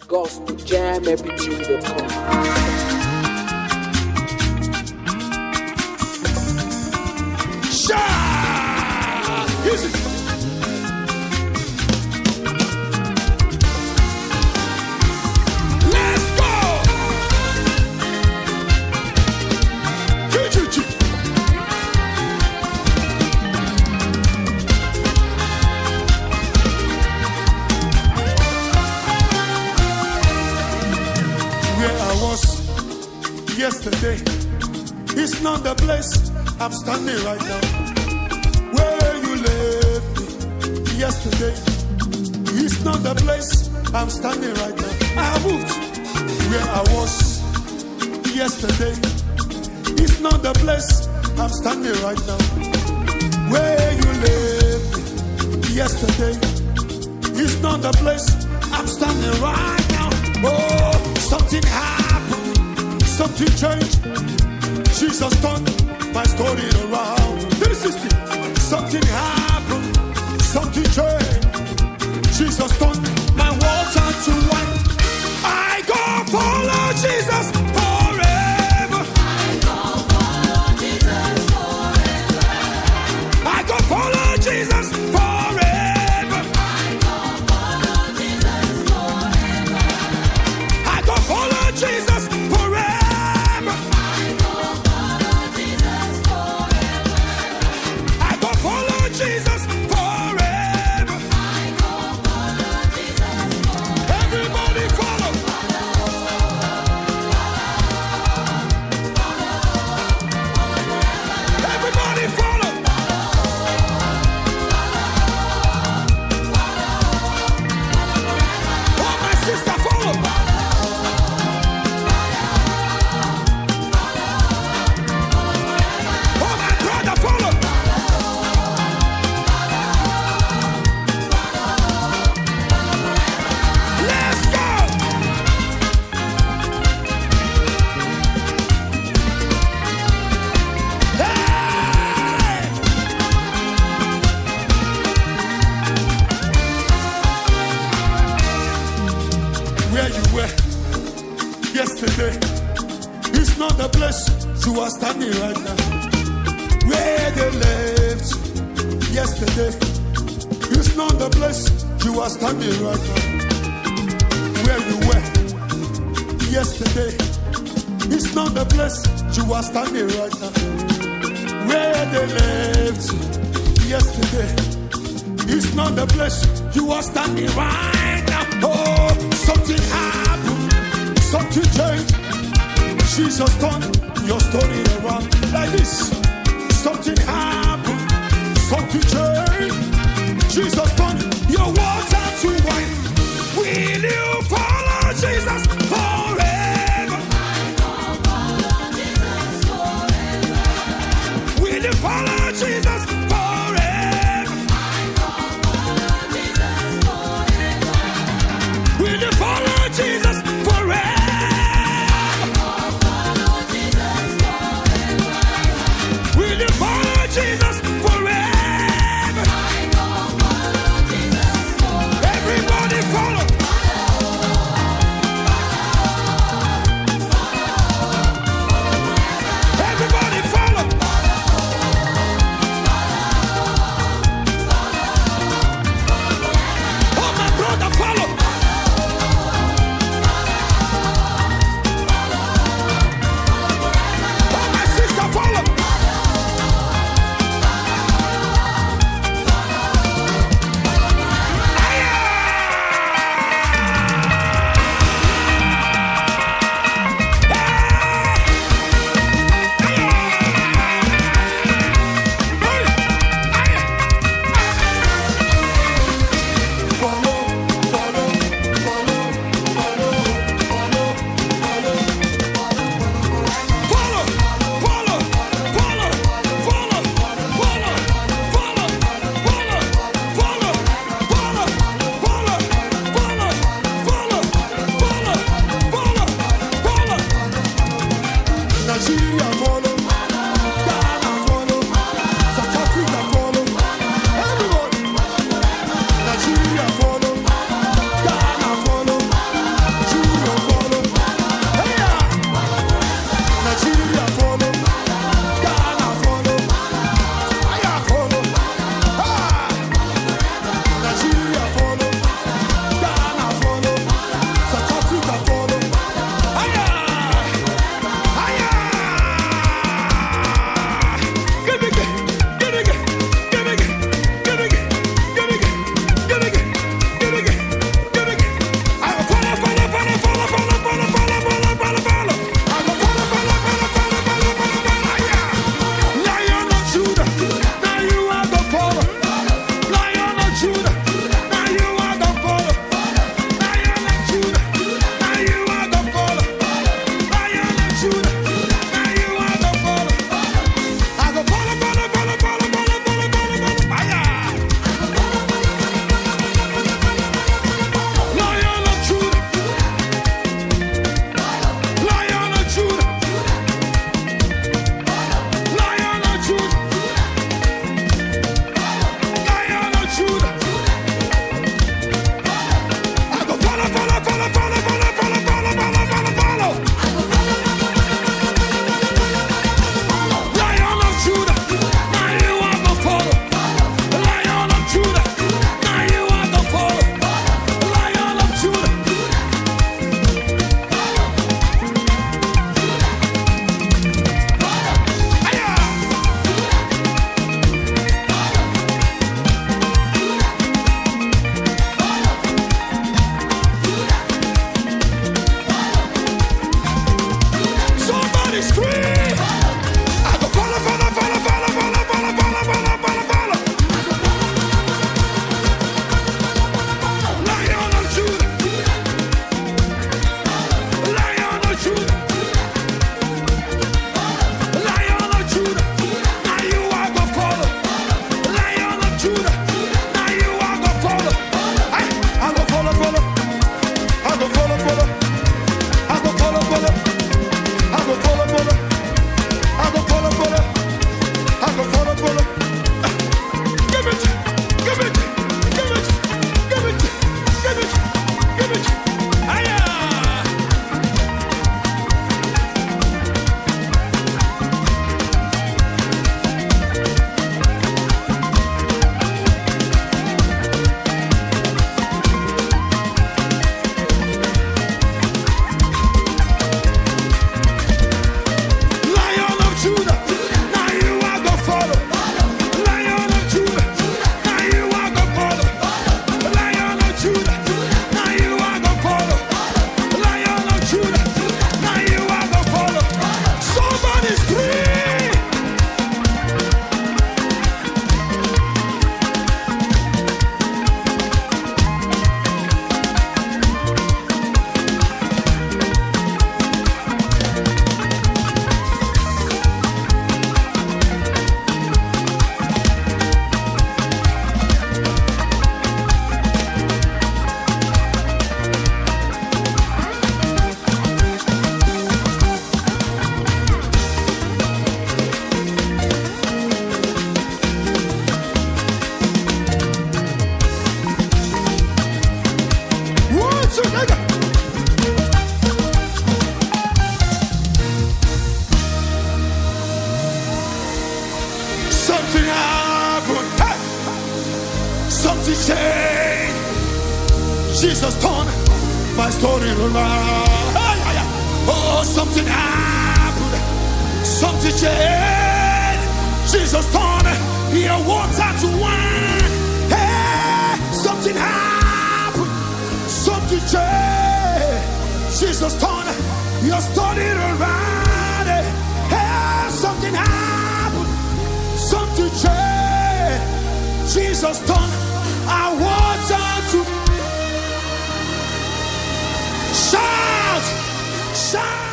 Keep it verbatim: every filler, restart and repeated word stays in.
Gospel Jam every tune that comes. Shah! Easy. Let's go! Choo-choo-choo. Where I was yesterday, it's not the place I'm standing right now. Where you left me yesterday, it's not the place I'm standing right now. I moved where I was yesterday, it's not the place I'm standing right now. Where you left me yesterday, it's not the place I'm standing right now. Oh, something happened, something changed. Jesus turned my story around. This is it. Something happened, something changed. Jesus turned my water to wine. I go follow Jesus forever. I go follow Jesus forever. I go follow Jesus forever. I go follow Jesus forever. Everybody follow. Everybody follow. Oh, my sister follow. Oh, my brother follow. Let's go. Hey! Where you were yesterday, it's not the place you are standing right now. Where they left yesterday, it's not the place you are standing right now. Where you were yesterday, it's not the place you are standing right now. Where they left yesterday, it's not the place you are standing right now. Oh, something happened, something changed. Jesus turned your story around like this. Something happened, something changed. Jesus turned your water to wine. Will you follow Jesus forever? Will you follow Jesus forever? Will you follow Jesus forever? Will you follow Jesus forever? follow, follow, follow, follow, follow, follow, follow, follow. Lion of Judah, now you are the follow. Lion of Judah, now you are the follow. Lion of Judah. Somebody scream! I go follow, follow, follow, follow, follow, follow, follow, follow, follow, follow. Lion of Judah. Lion of Judah. Lion of Judah. Now you are the follow. Lion of Judah. Now you are the follow. Hey, I go follow, follow. I go follow, follow. I go follow, follow. I go follow, follow. I go follow, follow. I go follow, follow. Give it, give it, give it, give it, give it, give it. Hiya! Lion of Judah, now you are the follow. Lion of Judah, now you are the follow. Lion of Judah, now you are the follow. Lion of Judah, now you are the follow. Somebody scream! One, two, nigga. Something happened. Hey! Something changed. Jesus turned my story around. Hey, hey, hey. Oh, something happened. Something changed. Jesus turned your water to wine. Hey, something happened. Something changed. Jesus turned your story around. Hey, something happened. Something changed. Jesus turned our water to shout, shout.